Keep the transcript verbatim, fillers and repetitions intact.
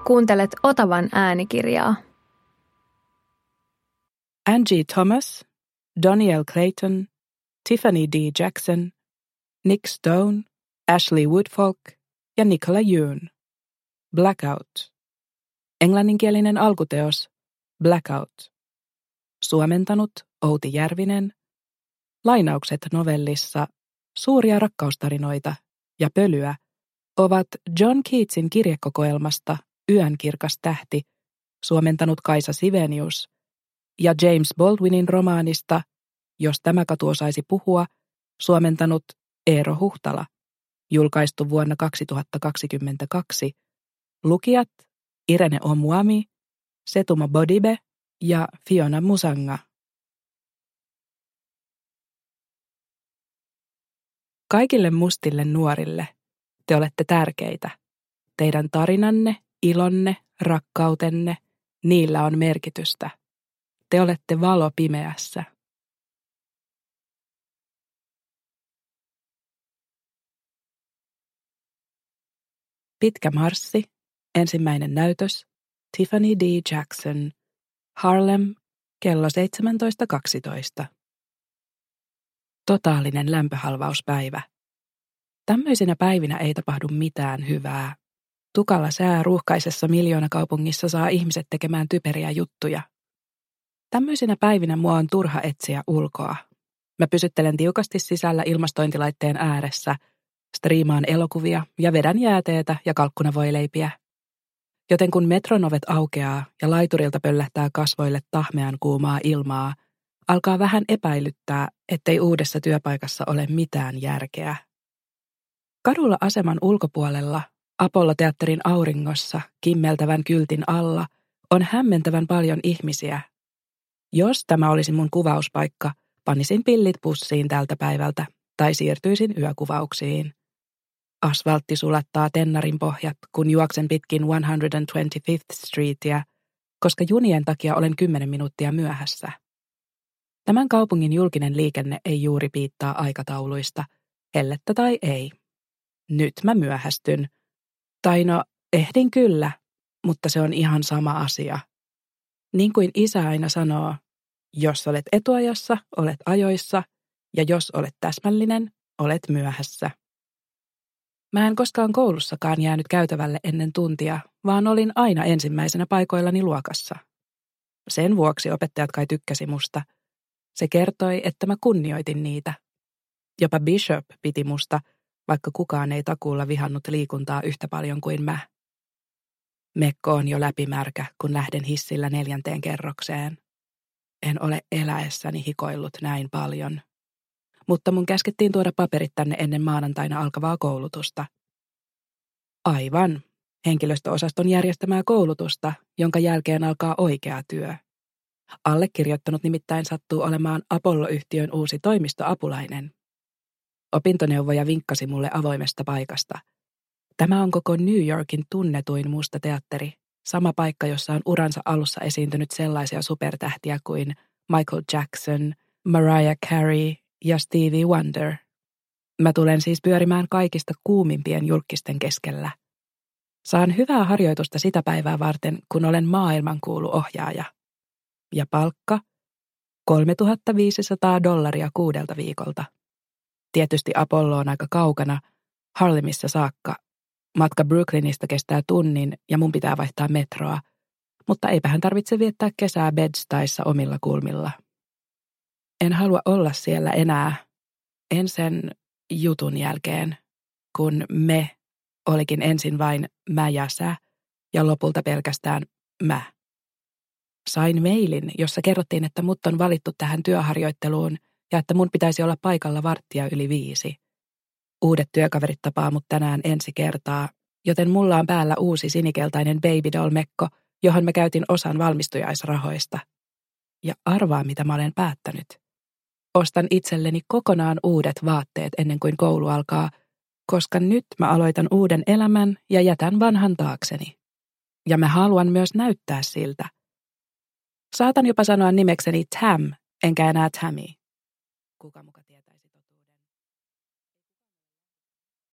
Kuuntelet Otavan äänikirjaa. Angie Thomas, Donielle Clayton, Tiffany D. Jackson, Nick Stone, Ashley Woodfolk ja Nicola Yoon. Blackout. Englanninkielinen alkuteos Blackout. Suomentanut Outi Järvinen. Lainaukset novellissa Suuria rakkaustarinoita ja pölyä ovat John Keatsin kirjekokoelmasta Yön kirkas tähti, suomentanut Kaisa Sivenius, ja James Baldwinin romaanista Jos tämä katu osaisi puhua, suomentanut Eero Huhtala, julkaistu vuonna kaksituhattakaksikymmentäkaksi. Lukijat Irene Omuami, Setuma Bodibe ja Fiona Musanga. Kaikille mustille nuorille te olette tärkeitä. Teidän tarinanne, ilonne, rakkautenne, niillä on merkitystä. Te olette valo pimeässä. Pitkä marssi, ensimmäinen näytös, Tiffany D. Jackson, Harlem, kello seitsemäntoista kaksitoista. Totaalinen lämpöhalvauspäivä. Tämmöisinä päivinä ei tapahdu mitään hyvää. Tukala sää ruuhkaisessa miljoonakaupungissa saa ihmiset tekemään typeriä juttuja. Tämmöisinä päivinä mua on turha etsiä ulkoa. Mä pysyttelen tiukasti sisällä ilmastointilaitteen ääressä, striimaan elokuvia ja vedän jääteetä ja kalkkunavoileipiä. Joten kun metron ovet aukeaa ja laiturilta pöllähtää kasvoille tahmean kuumaa ilmaa, alkaa vähän epäilyttää, ettei uudessa työpaikassa ole mitään järkeä. Kadulla aseman ulkopuolella, Apollo-teatterin auringossa, kimmeltävän kyltin alla, on hämmentävän paljon ihmisiä. Jos tämä olisi mun kuvauspaikka, panisin pillit pussiin tältä päivältä tai siirtyisin yökuvauksiin. Asfaltti sulattaa tennarin pohjat, kun juoksen pitkin satakaksikymmentäviidettä Streetia, koska junien takia olen kymmenen minuuttia myöhässä. Tämän kaupungin julkinen liikenne ei juuri piittaa aikatauluista, hellettä tai ei. Nyt mä myöhästyn. Tai no, ehdin kyllä, mutta se on ihan sama asia. Niin kuin isä aina sanoo, jos olet etuajassa, olet ajoissa, ja jos olet täsmällinen, olet myöhässä. Mä en koskaan koulussakaan jäänyt käytävälle ennen tuntia, vaan olin aina ensimmäisenä paikoillani luokassa. Sen vuoksi opettajat kai tykkäsi musta. Se kertoi, että mä kunnioitin niitä. Jopa Bishop piti musta, vaikka kukaan ei takuulla vihannut liikuntaa yhtä paljon kuin mä. Mekko on jo läpimärkä, kun lähden hissillä neljänteen kerrokseen. En ole eläessäni hikoillut näin paljon. Mutta mun käskettiin tuoda paperit tänne ennen maanantaina alkavaa koulutusta. Aivan, henkilöstöosaston järjestämää koulutusta, jonka jälkeen alkaa oikea työ. Allekirjoittanut nimittäin sattuu olemaan Apollo-yhtiön uusi toimistoapulainen. Opintoneuvoja vinkkasi mulle avoimesta paikasta. Tämä on koko New Yorkin tunnetuin musta teatteri, sama paikka, jossa on uransa alussa esiintynyt sellaisia supertähtiä kuin Michael Jackson, Mariah Carey ja Stevie Wonder. Mä tulen siis pyörimään kaikista kuumimpien julkisten keskellä. Saan hyvää harjoitusta sitä päivää varten, kun olen maailmankuulu ohjaaja. Ja palkka? kolmetuhattaviisisataa dollaria kuudelta viikolta. Tietysti Apollo on aika kaukana, Harlemissa saakka. Matka Brooklynista kestää tunnin ja mun pitää vaihtaa metroa, mutta eipähän tarvitse viettää kesää Bed-Stuyssa omilla kulmilla. En halua olla siellä enää, en sen jutun jälkeen, kun me olikin ensin vain mä ja sä ja lopulta pelkästään mä. Sain mailin, jossa kerrottiin, että mut on valittu tähän työharjoitteluun ja että mun pitäisi olla paikalla varttia yli viisi. Uudet työkaverit tapaa mut tänään ensi kertaa, joten mulla on päällä uusi sinikeltainen baby doll-mekko, johon mä käytin osan valmistujaisrahoista. Ja arvaa, mitä mä olen päättänyt. Ostan itselleni kokonaan uudet vaatteet ennen kuin koulu alkaa, koska nyt mä aloitan uuden elämän ja jätän vanhan taakseni. Ja mä haluan myös näyttää siltä. Saatan jopa sanoa nimekseni Tam, enkä enää Tammy. Kuka muka